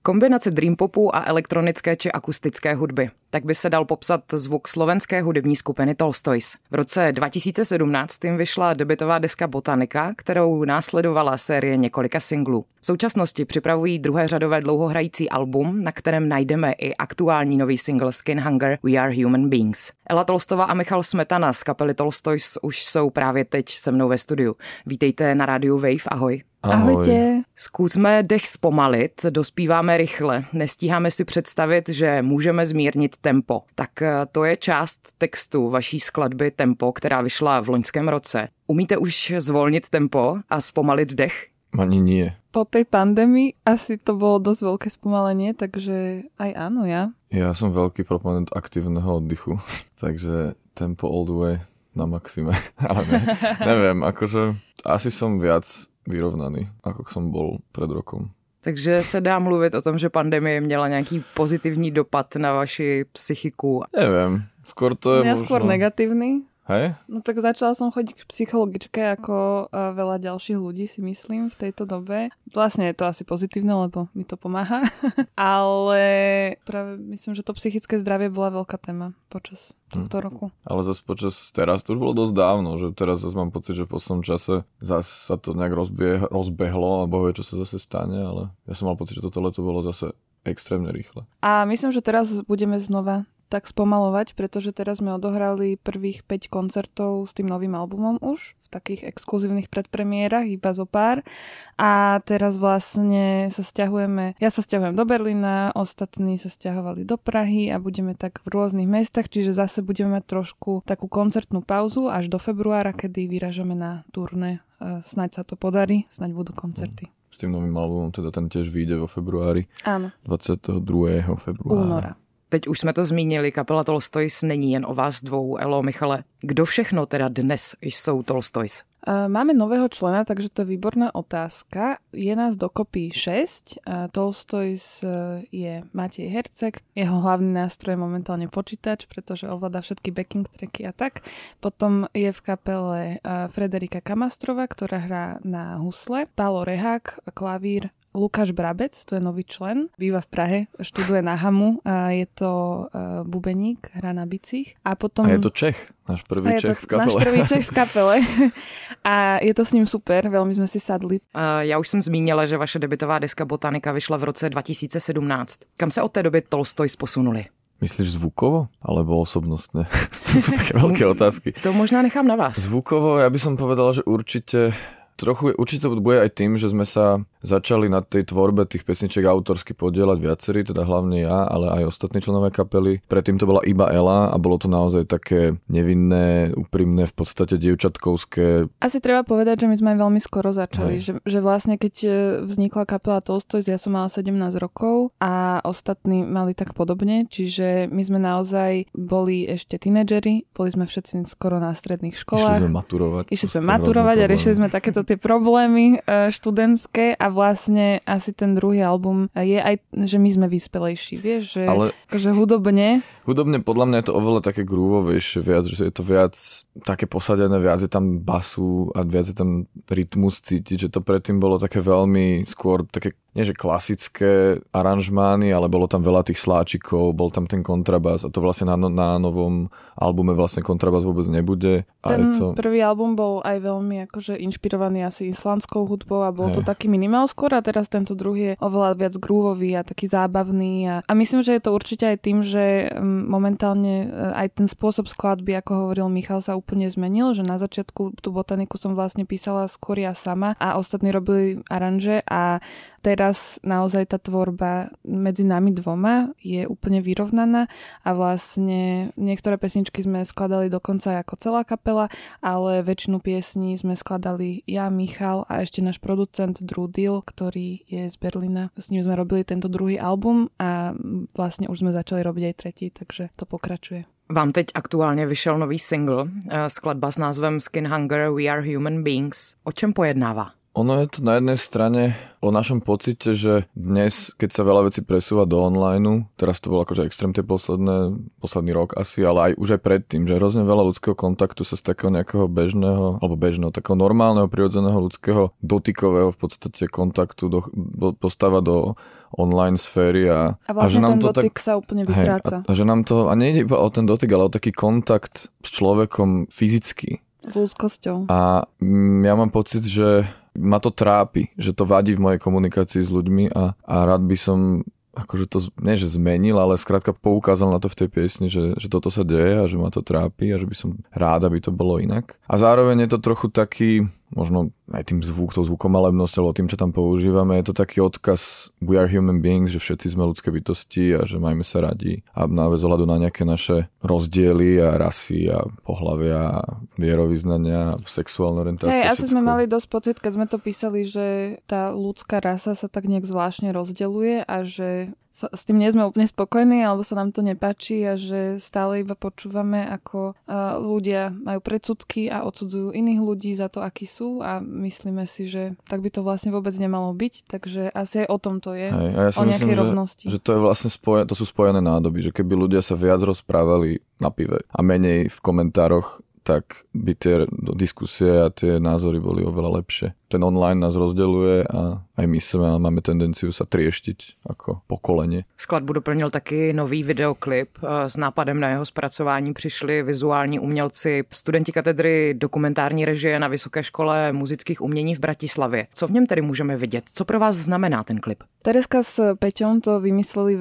Kombinace dream popu a elektronické či akustické hudby. Tak by se dal popsat zvuk slovenské hudební skupiny Tolstoys. V roce 2017 jim vyšla debutová deska Botanika, kterou následovala série několika singlů. V současnosti připravují druhéřadové dlouhohrající album, na kterém najdeme i aktuální nový single Skin Hunger We Are Human Beings. Ela Tolstová a Michal Smetana z kapely Tolstoys už jsou právě teď se mnou ve studiu. Vítejte na rádiu Wave, ahoj. Ahojte. Zkusme dech zpomalit, dospíváme rychle, nestíháme si představit, že můžeme zmírnit tempo. Tak to je část textu vaší skladby Tempo, která vyšla v loňském roce. Umíte už zvolnit tempo a zpomalit dech? Ani nie. Po tej pandémii asi to bolo dosť veľké spomalenie, takže aj áno, ja. Ja som veľký proponent aktívneho oddychu, takže tempo all the way na maxime. Ale neviem, akože asi som viac vyrovnaný, ako som bol pred rokom. Takže se dá mluvit o tom, že pandemie měla nějaký pozitivní dopad na vaši psychiku? Neviem, skôr to je ja možno... skôr negatívny. Hej? No tak začala som chodiť k psychologičke ako veľa ďalších ľudí, si myslím, v tejto dobe. Vlastne je to asi pozitívne, lebo mi to pomáha. Ale práve myslím, že to psychické zdravie bola veľká téma počas tohto roku. Ale zase počas teraz, to už bolo dosť dávno, že teraz zase mám pocit, že v poslednom čase zase sa to nejak rozbehlo a boh vie, čo sa zase stane, ale ja som mal pocit, že toto leto bolo zase extrémne rýchle. A myslím, že teraz budeme znova tak spomalovať, pretože teraz sme odohrali prvých 5 koncertov s tým novým albumom už v takých exkluzívnych predpremiérach, iba zo pár. A teraz vlastne sa sťahujeme, ja sa sťahujem do Berlína, ostatní sa sťahovali do Prahy a budeme tak v rôznych mestách, čiže zase budeme mať trošku takú koncertnú pauzu až do februára, kedy vyražame na turné. Snaď sa to podarí, snaď budú koncerty. S tým novým albumom, teda ten tiež vyjde vo februári. Áno. 22. februára. Února. Teď už jsme to zmínili, kapela Tolstoys není jen o vás dvou, Elo, Michale. Kdo všechno teda dnes jsou Tolstoys? Máme nového člena, takže to je výborná otázka. Je nás dokopy 6. Tolstoys je Matej Herceg. Jeho hlavný nástroj je momentálne počítač, pretože ovláda všetky backing tracky a tak. Potom je v kapele Frederika Kamastrova, ktorá hrá na husle. Pálo Rehák, klavír. Lukáš Brabec, to je nový člen, býva v Prahe, študuje na Hamu, a je to bubeník, hrá na bicích. A potom... A je to Čech, náš prvý Čech v kapele. Náš prvý Čech v kapele. A je to s ním super, veľmi sme si sadli. Já už jsem zmínila, že vaše debutová deska Botanika vyšla v roce 2017. Kam se od té doby Tolstoys posunuli? Myslíš zvukovo? Alebo osobnostne? To sú také veľké otázky. To možná nechám na vás. Zvukovo, ja by som povedal, že určite to bude aj tým, že sme sa začali na tej tvorbe tých pesničiek autorsky podieľať viacerí, teda hlavne ja, ale aj ostatní členovia kapely. Predtým to bola iba Ela a bolo to naozaj také nevinné, úprimné, v podstate dievčatkovské. Asi treba povedať, že my sme veľmi skoro začali, že vlastne keď vznikla kapela Tolstoys, ja som mala 17 rokov a ostatní mali tak podobne, čiže my sme naozaj boli ešte tínedžeri, boli sme všetci skoro na stredných školách. Išli sme maturovať a riešili sme takéto tie problémy študentské a vlastne asi ten druhý album je aj, že my sme vyspelejší, vieš, že akože hudobne. Hudobne podľa mňa je to oveľa také groovovejšie viac, že je to viac také posadené, viac je tam basu a viac je tam rytmus cítiť, že to predtým bolo také veľmi skôr také, nie že klasické aranžmány, ale bolo tam veľa tých sláčikov, bol tam ten kontrabas a to vlastne na novom albume vlastne kontrabas vôbec nebude. Ten prvý album bol aj veľmi akože inšpirovaný asi islandskou hudbou a bol to taký minimál skôr a teraz tento druhý je oveľa viac groovový a taký zábavný a myslím, že je to určite aj tým, že momentálne aj ten spôsob skladby, ako hovoril Michal, sa úplne zmenil, že na začiatku tú Botaniku som vlastne písala skôr ja sama a ostatní robili aranže a teraz naozaj tá tvorba medzi nami dvoma je úplne vyrovnaná a vlastne niektoré pesničky sme skladali dokonca ako celá kapela, ale väčšinu piesní sme skladali ja, Michal a ešte náš producent Drew Deal, ktorý je z Berlína. S ním sme robili tento druhý album a vlastne už sme začali robiť aj tretí, takže to pokračuje. Vám teď aktuálně vyšel nový single, skladba s názvem Skin Hunger We Are Human Beings. O čem pojednává? ono je to na jednej strane o našom pocite, že dnes, keď sa veľa vecí presúva do online, teraz to bolo akože extrém tie posledný rok asi, ale aj už aj predtým, že hrozne veľa ľudského kontaktu sa z takého nejakého bežného, takého normálneho, prirodzeného ľudského dotykového v podstate kontaktu postáva do online sféry a vlastne že nám ten dotyk sa úplne vytráca. A že nám to, a nejde iba o ten dotyk, ale o taký kontakt s človekom fyzicky. S ľudskosťou. A ja mám pocit, že ma to trápi, že to vadí v mojej komunikácii s ľuďmi a rád by som akože to, nie že zmenil, ale skrátka poukázal na to v tej piesni, že toto sa deje a že ma to trápi a že by som rád, aby to bolo inak. A zároveň je to trochu taký, možno aj tým tou zvukomalebnosťou, alebo tým, čo tam používame, je to taký odkaz we are human beings, že všetci sme ľudské bytosti a že majme sa radi a bez ohľadu na nejaké naše rozdiely a rasy a pohlavia a vierovyznania a sexuálne orientácie. Asi sme mali dosť pocit, keď sme to písali, že tá ľudská rasa sa tak nejak zvláštne rozdeľuje a že s tým nie sme úplne spokojní, alebo sa nám to nepáči a že stále iba počúvame, ako ľudia majú predsudky a odsudzujú iných ľudí za to, akí sú a myslíme si, že tak by to vlastne vôbec nemalo byť, takže asi aj o tom to je, ja o nejakej rovnosti. Že to je vlastne to sú spojené nádoby, že keby ľudia sa viac rozprávali na pive a menej v komentároch, tak by tie diskusie a tie názory boli oveľa lepšie. Ten online nás rozdeľuje a aj my máme tendenciu sa trieštiť ako pokolenie. Skladbu doplnil taky nový videoklip. S nápadem na jeho zpracování přišli vizuální umělci, studenti katedry dokumentární režie na Vysoké škole muzických umění v Bratislavě. Co v něm tedy můžeme vidět? Co pro vás znamená ten klip? Tereska s Peťom to vymysleli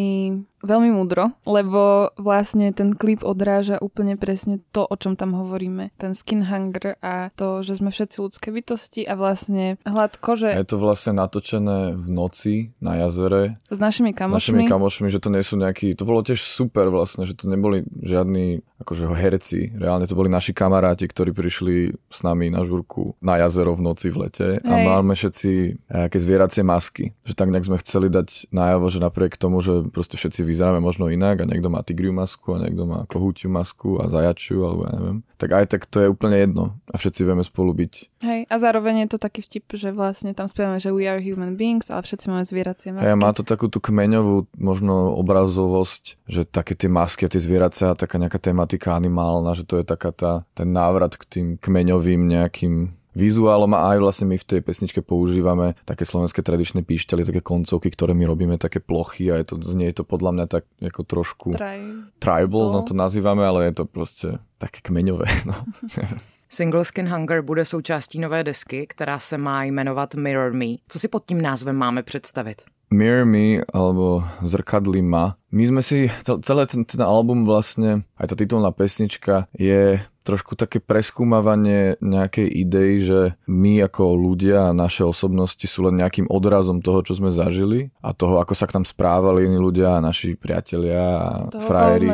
veľmi múdro, lebo vlastne ten klip odráža úplne presne to, o čom tam hovoríme. Ten skin hunger a to, že sme všetci ľudské bytosti a vlastne hladko, že... Je to vlastne natočené v noci na jazere. S našimi kamošmi. Že to nie sú nejakí... To bolo tiež super vlastne, že to neboli žiadni akože herci. Reálne to boli naši kamaráti, ktorí prišli s nami na žúrku na jazero v noci v lete. A máme všetci nejaké zvieracie masky. Že tak nejak sme chceli dať najavo, že napriek tomu, že proste všetci vyzeráme možno inak a niekto má tigriu masku a niekto má kohúťu masku a zajačiu, alebo ja neviem. Tak aj tak to je úplne jedno a všetci vieme spolu byť. Hej, a zároveň je to taký vtip, že vlastne tam spievame, že we are human beings, ale všetci máme zvieracie masky. Hej, má to takú tú kmeňovú možno obrazovosť, že také tie masky a tie zvieracia, taká nejaká tematika animálna, že to je taká ten návrat k tým kmeňovým nejakým vizuálom a aj vlastne my v tej pesničke používame také slovenské tradičné píšťaly, také koncovky, ktoré my robíme také plochy a znie to podľa mňa tak ako trošku tribal, no to nazývame, ale je to proste také kmeňové. No. Single Skin Hunger bude součástí nové desky, která se má jmenovat Mirror Me. Co si pod tím názvem máme představit? Mirror Me, alebo Zrkadli ma. My sme si, celé ten album vlastne, aj tá titulná pesnička je trošku také preskúmavanie nejakej idei, že my ako ľudia a naše osobnosti sú len nejakým odrazom toho, čo sme zažili a toho, ako sa k nám správali iní ľudia a naši priatelia a frajeri.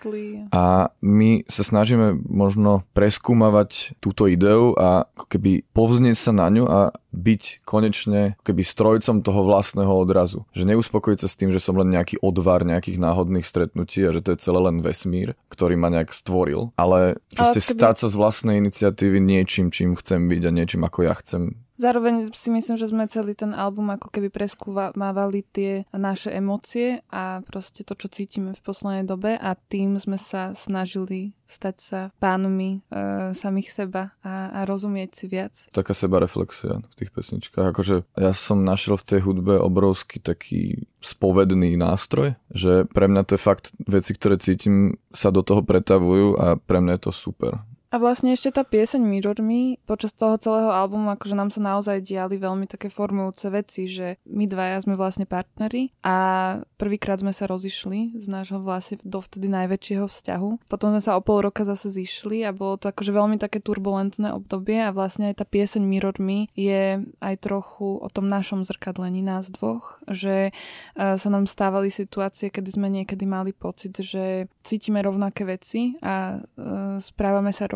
A my sa snažíme možno preskúmavať túto ideu a keby povznieť sa na ňu a byť konečne keby strojcom toho vlastného odrazu. Že neuspokojiť sa s tým, že som len nejaký odvar nejakých náhodných stretnutí a že to je celé len vesmír, ktorý ma nejak stvoril. Ale stať sa z vlastnej iniciatívy niečím, čím chcem byť a niečím, ako ja chcem. Zároveň si myslím, že sme celý ten album ako keby preskúmávali tie naše emócie a proste to, čo cítime v poslednej dobe a tým sme sa snažili stať sa pánmi samých seba a rozumieť si viac. Taká sebareflexia v tých pesničkách. Akože ja som našiel v tej hudbe obrovský taký spovedný nástroj, že pre mňa to je fakt veci, ktoré cítim, sa do toho pretavujú a pre mňa je to super. A vlastne ešte tá pieseň Mirror Me počas toho celého albumu, akože nám sa naozaj diali veľmi také formujúce veci, že my dvaja sme vlastne partneri a prvýkrát sme sa rozišli z nášho vlastne dovtedy najväčšieho vzťahu. Potom sme sa o pol roka zase zišli a bolo to akože veľmi také turbulentné obdobie a vlastne aj tá pieseň Mirror Me je aj trochu o tom našom zrkadlení nás dvoch, že sa nám stávali situácie, kedy sme niekedy mali pocit, že cítime rovnaké veci a správame sa rovnako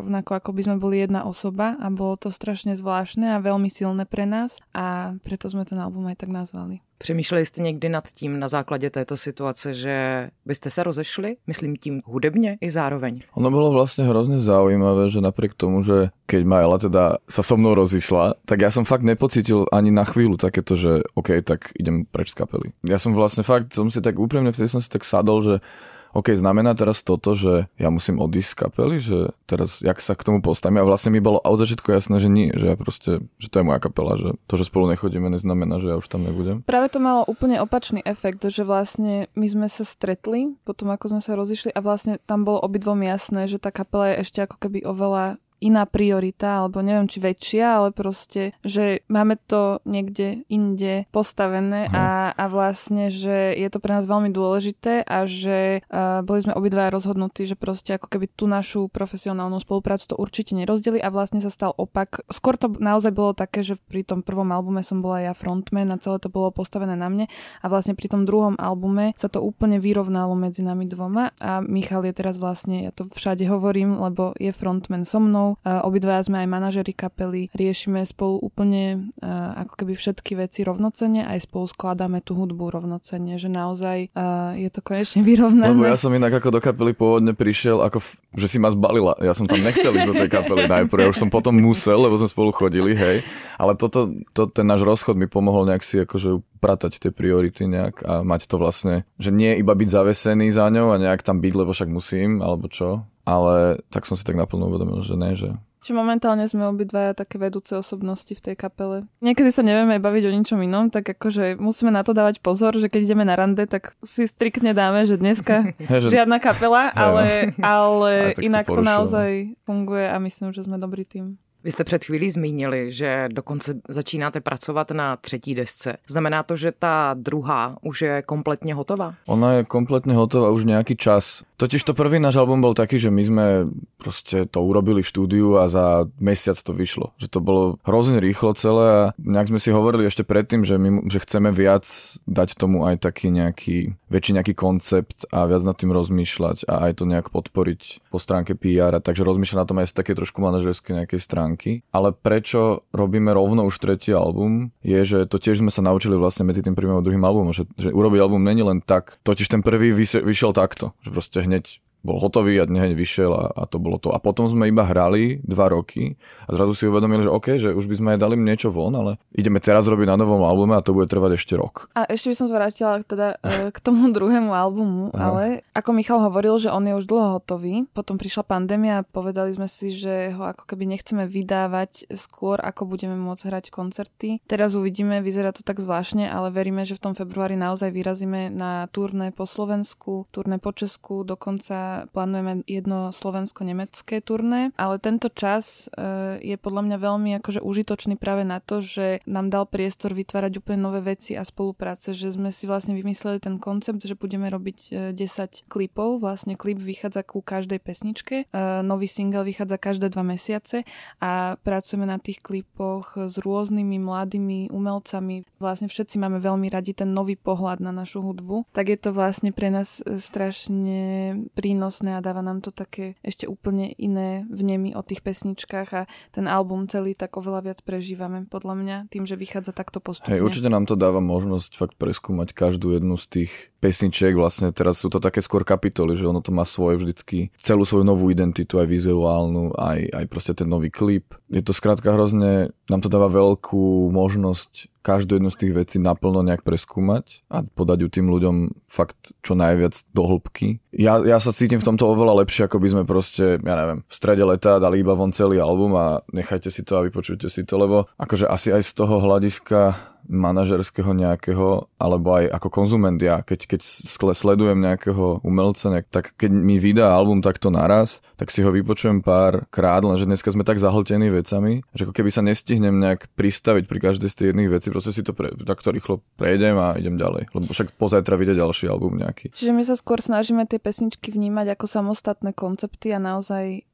rovnako ako by sme boli jedna osoba a bolo to strašne zvláštne a veľmi silné pre nás a preto sme ten album aj tak nazvali. Přemýšleli jste někdy nad tím na základě této situace, že byste se rozešli? Myslím tím hudebně i zároveň. Ono bolo vlastne hrozne zaujímavé, že napriek tomu, že keď Majla teda sa so mnou rozišla, tak ja som fakt nepocítil ani na chvíľu takéto, že OK, tak idem preč z kapely. Ja som vlastne fakt, som si tak úprimne, vtedy som si tak sadol, že OK, znamená teraz toto, že ja musím odísť z kapely, že teraz jak sa k tomu postavím. A vlastne mi bolo od začiatku jasné, že nie, že ja proste, že to je moja kapela, že to, že spolu nechodíme, neznamená, že ja už tam nebudem. Práve to malo úplne opačný efekt, že vlastne my sme sa stretli, potom ako sme sa rozišli a vlastne tam bolo obidvom jasné, že tá kapela je ešte ako keby oveľa iná priorita, alebo neviem, či väčšia, ale proste, že máme to niekde inde postavené a vlastne, že je to pre nás veľmi dôležité a že boli sme obidva rozhodnutí, že proste ako keby tú našu profesionálnu spoluprácu to určite nerozdeli a vlastne sa stal opak. Skôr to naozaj bolo také, že pri tom prvom albume som bola ja frontman a celé to bolo postavené na mne a vlastne pri tom druhom albume sa to úplne vyrovnalo medzi nami dvoma a Michal je teraz vlastne, ja to všade hovorím, lebo je frontman so mnou. Obidva sme aj manažeri kapely, riešime spolu úplne ako keby všetky veci rovnocenne, aj spolu skladáme tú hudbu rovnocenne, že naozaj je to konečne vyrovnané. Lebo ja som inak ako do kapely pôvodne prišiel, že si ma zbalila. Ja som tam nechcel ísť do tej kapely najprv, ja už som potom musel, lebo sme spolu chodili, hej. Ale ten náš rozchod mi pomohol nejak si akože upratať tie priority nejak a mať to vlastne, že nie iba byť zavesený za ňou a nejak tam byť, lebo však musím, alebo čo. Ale tak som si tak naplno uvedomil, že ne, že... Čiže momentálne sme obidvaja také vedúce osobnosti v tej kapele. Niekedy sa nevieme baviť o ničom inom, tak akože musíme na to dávať pozor, že keď ideme na rande, tak si striktne dáme, že dneska žiadna kapela, ale inak to naozaj funguje a myslím, že sme dobrý tým. Vy jste před chvílí zmínili, že dokonce začínáte pracovat na třetí desce. Znamená to, že ta druhá už je kompletně hotová? Ona je kompletne hotová už nejaký čas. Totiž to prvý náš album bol taký, že my sme proste to urobili v štúdiu a za mesiac to vyšlo. Že to bolo hrozne rýchlo celé a nejak sme si hovorili ešte predtým, že chceme viac dať tomu aj taký väčší nejaký koncept a viac nad tým rozmýšľať a aj to nejak podporiť po stránke PR, takže rozmýšľať na tom aj z také trošku manažerskej nejakej stránky. Ale prečo robíme rovno už tretí album, je, že to tiež sme sa naučili vlastne medzi tým prvým a druhým albumom, že urobiť album není len tak. Totiž ten prvý vyšiel takto, že proste hneď bol hotový a hneď vyšiel a to bolo to. A potom sme iba hrali 2 roky a zrazu si uvedomili, že OK, že už by sme aj dali niečo von, ale ideme teraz robiť na novom albume a to bude trvať ešte rok. A ešte by som to vrátila teda k tomu druhému albumu, ale ako Michal hovoril, že on je už dlho hotový, potom prišla pandémia a povedali sme si, že ho ako keby nechceme vydávať skôr, ako budeme môcť hrať koncerty. Teraz uvidíme, vyzerá to tak zvláštne, ale veríme, že v tom februári naozaj vyrazíme na turné po Slovensku, turné po Česku, dokonca plánujeme jedno slovensko-nemecké turné, ale tento čas je podľa mňa veľmi akože užitočný práve na to, že nám dal priestor vytvárať úplne nové veci a spolupráce, že sme si vlastne vymysleli ten koncept, že budeme robiť 10 klipov, vlastne klip vychádza ku každej pesničke, nový single vychádza každé 2 mesiace a pracujeme na tých klipoch s rôznymi mladými umelcami. Vlastne všetci máme veľmi radi ten nový pohľad na našu hudbu, tak je to vlastne pre nás strašne prínosné a dáva nám to také ešte úplne iné vnemy o tých pesničkách a ten album celý tak oveľa viac prežívame podľa mňa tým, že vychádza takto postupne. Hej, určite nám to dáva možnosť fakt preskúmať každú jednu z tých pesničiek, vlastne teraz sú to také skôr kapitoly, že ono to má vždycky celú svoju novú identitu, aj vizuálnu, aj proste ten nový klip. Je to skrátka hrozne, nám to dáva veľkú možnosť každú jednu z tých vecí naplno nejak preskúmať a podať ju tým ľuďom fakt čo najviac do hĺbky. Ja sa cítim v tomto oveľa lepšie, ako by sme proste, ja neviem, v strede leta dali iba von celý album a nechajte si to a vypočujte si to, lebo akože asi aj z toho hľadiska manažerského nejakého, alebo aj ako konzument ja, keď sledujem nejakého umelca, tak keď mi vydá album takto naraz, tak si ho vypočujem pár krát, lenže dneska sme tak zahltení vecami, že ako keby sa nestihnem nejak pristaviť pri každej z tých jedných vecí, proste si to takto rýchlo prejdem a idem ďalej, lebo však pozajtra vyjde ďalší album nejaký. Čiže my sa skôr snažíme tie pesničky vnímať ako samostatné koncepty a naozaj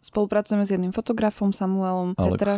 spolupracujeme s jedným fotografom, Samuel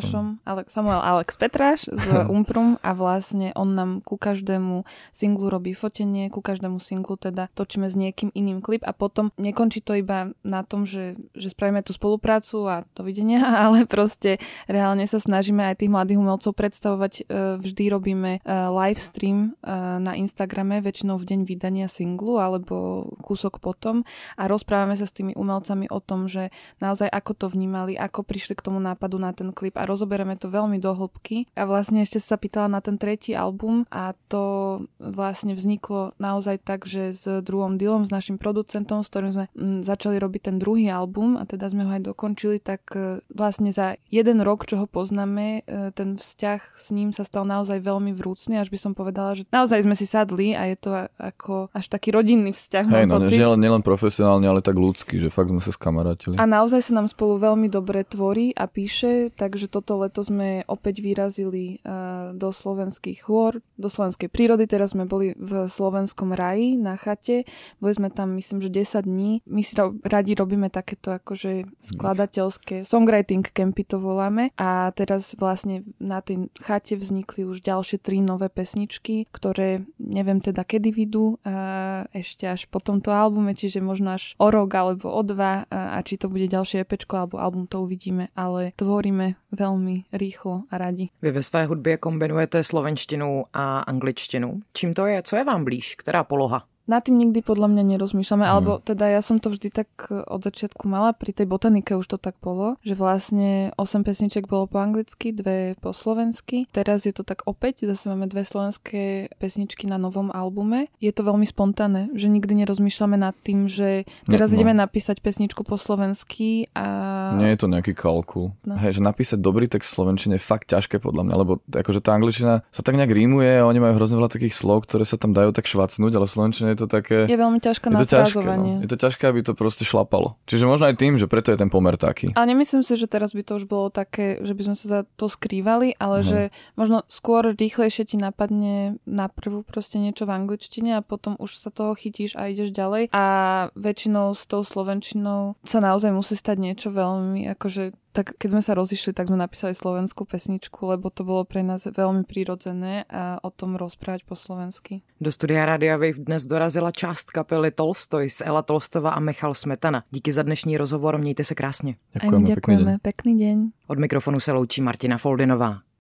Alex Petráš z Umprum a vlastne on nám ku každému singlu robí fotenie, ku každému singlu teda točíme s niekým iným klip a potom nekončí to iba na tom, že spravíme tú spoluprácu a dovidenia, ale proste reálne sa snažíme aj tých mladých umelcov predstavovať. Vždy robíme live stream na Instagrame, väčšinou v deň vydania singlu alebo kúsok potom a rozprávame sa s tými umelcami o tom, že naozaj ako to vnímali, ako prišli k tomu nápadu na ten klip a rozoberieme to veľmi do hĺbky. A vlastne ešte sa pýtala na ten tretí album a to vlastne vzniklo naozaj tak, že s Druhom Dillom, s našim producentom, s ktorým sme začali robiť ten druhý album a teda sme ho aj dokončili, tak vlastne za 1 rok, čo ho poznáme, ten vzťah s ním sa stal naozaj veľmi vrúcny, až by som povedala, že naozaj sme si sadli a je to ako až taký rodinný vzťah. Hej, no nielen profesionálne, ale tak ľudský, že fakt sme sa skamarátili. A naozaj sa nám spolu veľmi dobre tvorí a píše, takže toto leto sme opäť vyrazili do slovenských hôr, do slovenskej prírody. Teraz sme boli v slovenskom raji na chate. Boli sme tam, myslím, že 10 dní. My si radi robíme takéto akože skladateľské songwriting campy to voláme a teraz vlastne na tej chate vznikli už ďalšie 3 nové pesničky, ktoré neviem teda kedy vyjdú ešte až po tomto albume, čiže možno až o rok alebo o 2 a či to bude ďalšie EPčko alebo album, to uvidíme, ale tvoríme veľmi rýchlo a radi. Vy ve své hudbě kombinujete slovenštinu a angličtinu. Čím to je? Co je vám blíž? Která poloha? Na tým nikdy podľa mňa nerozmýšľame, alebo teda ja som to vždy tak od začiatku mala, pri tej botanike už to tak bolo, že vlastne 8 pesniček bolo po anglicky, 2 po slovensky. Teraz je to tak opäť, zase máme 2 slovenské pesničky na novom albume. Je to veľmi spontánne, že nikdy nerozmýšľame nad tým, že teraz ideme napísať pesničku po slovensky a... Nie je to nejaký kalkul. No. Hej, že napísať dobrý text v slovenčine je fakt ťažké podľa mňa, lebo akože tá angličtina sa tak nejak rímuje a oni majú hrozne veľa takých slov, ktoré sa tam dajú tak švacnúť, ale v slovenčine je to také... Je veľmi ťažké na frázovanie. Je to ťažké, aby to proste šlapalo. Čiže možno aj tým, že preto je ten pomer taký. Ale nemyslím si, že teraz by to už bolo také, že by sme sa za to skrývali, ale že možno skôr rýchlejšie ti napadne na prvú proste niečo v angličtine a potom už sa toho chytíš a ideš ďalej. A väčšinou s tou slovenčinou sa naozaj musí stať niečo veľmi, akože tak keď sme sa rozišli, tak sme napísali slovenskú pesničku, lebo to bolo pre nás veľmi prirodzené a o tom rozprávať po slovensky. Do studia Rádia Wave dnes dorazila část kapely Tolstoys, Ela Tolstová a Michal Smetana. Díky za dnešní rozhovor, mějte se krásně. Děkujeme, pekný deň. Od mikrofonu se loučí Martina Foldinová.